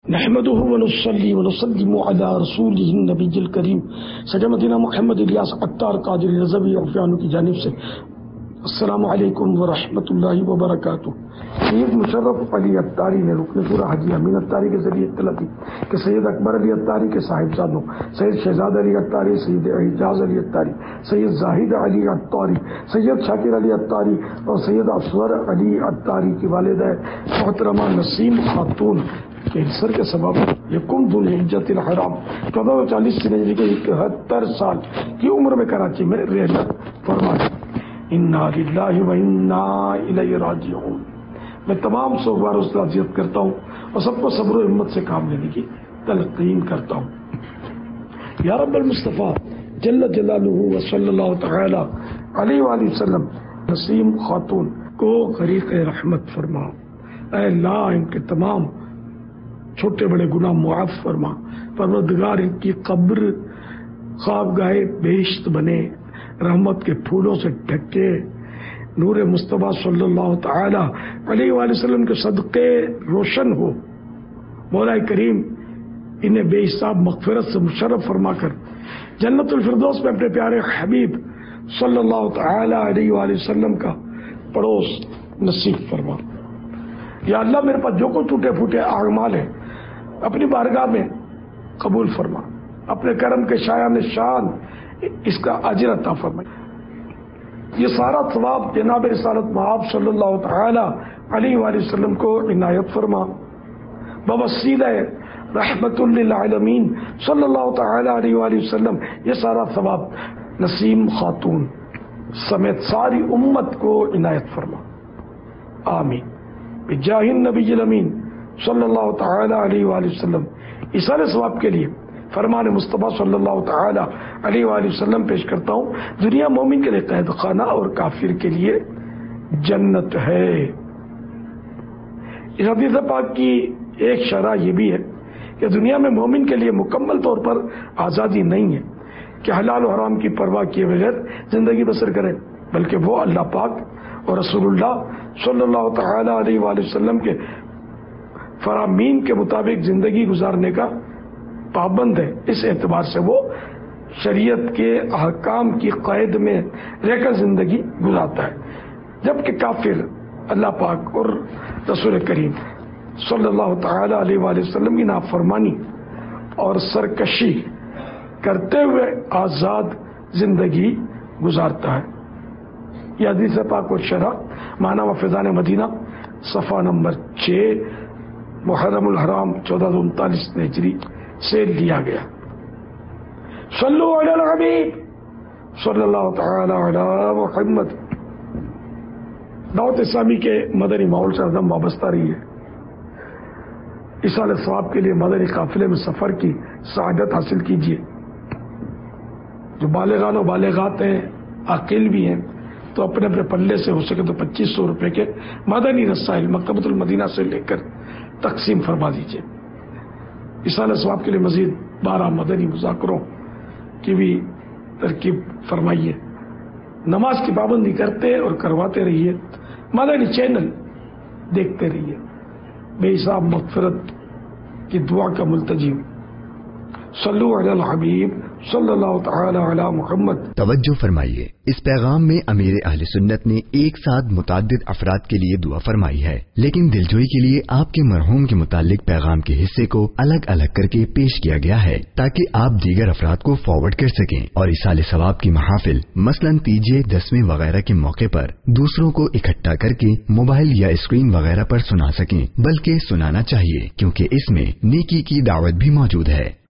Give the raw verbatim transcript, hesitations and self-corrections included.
نحمده ونصلي ونسلم على رسوله النبی الکریم سید مدینہ محمد الیاس عطار قادری رضوی عفیانو کی جانب سے السلام علیکم ورحمۃ اللہ وبرکاتہ۔ سید مشرف علی عطاری نے رکن پورہ حاجی امین عطاری کے ذریعے اطلاع دی کہ سید اکبر علی عطاری کے صاحبزادوں سید شہزاد علی عطاری، سید اعجاز علی عطاری، سید زاہد علی عطاری، سید شاکر علی عطاری اور سید افسر علی عطاری کی والدہ محترمہ نسیم خاتون کینسر کے سبب یکم ذو الحجۃ الحرام چودہ سو چالیس ہجری کے اکہتر سال کی عمر میں کراچی میں رحلت فرما دی۔ انا للہ و انا الیہ راجعون۔ میں تمام سوگوار اس کا عزیت کرتا ہوں اور سب کو صبر و ہمت سے کام لینے کی تلقین کرتا ہوں۔ یا رب المصطفیٰ جل جلالہ و صلی اللہ تعالی علیہ وآلہ وسلم نسیم خاتون کو غریق رحمت فرما۔ اے اللہ ان کے تمام چھوٹے بڑے گناہ معاف فرما۔ پروردگار ان کی قبر خوابگاہ بہشت بنے، رحمت کے پھولوں سے ڈھکے، نور مصطفیٰ صلی اللہ تعالی علیہ وآلہ وسلم کے صدقے روشن ہو۔ مولا کریم انہیں بے حساب مغفرت سے مشرف فرما کر جنت الفردوس میں اپنے پیارے حبیب صلی اللہ تعالی علیہ وآلہ وسلم کا پڑوس نصیب فرما۔ یا اللہ میرے پاس جو کچھ ٹوٹے پھوٹے اعمال ہیں اپنی بارگاہ میں قبول فرما، اپنے کرم کے شایان شان اس کا اجر عطا فرما۔ یہ سارا ثواب جناب رسالت مآب صلی اللہ تعالی علیہ وآلہ وسلم کو عنایت فرما۔ بوسیلہ رحمت للعالمین صلی اللہ تعالی علیہ وآلہ وسلم یہ سارا ثواب نسیم خاتون سمیت ساری امت کو عنایت فرما، آمین بجاہ النبی الامین صلی اللہ تعالی علیہ وآلہ وسلم۔ ایصال ثواب کے لیے فرمان مصطفیٰ صلی اللہ تعالی علیہ وآلہ وسلم پیش کرتا ہوں۔ دنیا مومن کے لیے قید خانہ اور کافر کے لیے جنت ہے۔ اس حدیث پاک کی ایک شرح یہ بھی ہے کہ دنیا میں مومن کے لیے مکمل طور پر آزادی نہیں ہے کہ حلال و حرام کی پرواہ کیے بغیر زندگی بسر کرے، بلکہ وہ اللہ پاک اور رسول اللہ صلی اللہ تعالی علیہ وآلہ وسلم کے فرامین کے مطابق زندگی گزارنے کا پابند ہے۔ اس اعتبار سے وہ شریعت کے احکام کی قید میں رہ کر زندگی گزارتا ہے، جبکہ کافر اللہ پاک اور رسول کریم صلی اللہ تعالی علیہ وآلہ وسلم کی نافرمانی اور سرکشی کرتے ہوئے آزاد زندگی گزارتا ہے۔ یہ حدیث پاک و شرح معنی و فیضان مدینہ صفحہ نمبر چھ محرم الحرام چودہ سو انتالیس ہجری سے لیا گیا۔ صلو علی الحبیب صلی اللہ تعالی علی محمد۔ دعوت اسلامی کے مدنی ماحول سے عدم وابستہ رہی ہے۔ ایصال ثواب کے لیے مدنی قافلے میں سفر کی سعادت حاصل کیجیے۔ جو بالغان و بالغات ہیں، عاقل بھی ہیں، تو اپنے اپنے پلے سے ہو سکے تو پچیس سو روپے کے مدنی رسائل مکتبۃ المدینہ سے لے کر تقسیم فرما دیجیے۔ ایصال ثواب کے لیے مزید بارہ مدنی مذاکروں کی بھی ترکیب فرمائیے۔ نماز کی پابندی کرتے اور کرواتے رہیے۔ مدنی چینل دیکھتے رہیے۔ بے حساب مغفرت کی دعا کا ملتجم۔ صلو علی الحبیب صلی اللہ تعالی علی محمد۔ توجہ فرمائیے، اس پیغام میں امیر اہل سنت نے ایک ساتھ متعدد افراد کے لیے دعا فرمائی ہے، لیکن دلجوئی کے لیے آپ کے مرحوم کے متعلق پیغام کے حصے کو الگ الگ کر کے پیش کیا گیا ہے تاکہ آپ دیگر افراد کو فارورڈ کر سکیں اور ایصال ثواب کی محافل مثلاً تیجے دسویں وغیرہ کے موقع پر دوسروں کو اکٹھا کر کے موبائل یا اسکرین وغیرہ پر سنا سکیں، بلکہ سنانا چاہیے کیونکہ اس میں نیکی کی دعوت بھی موجود ہے۔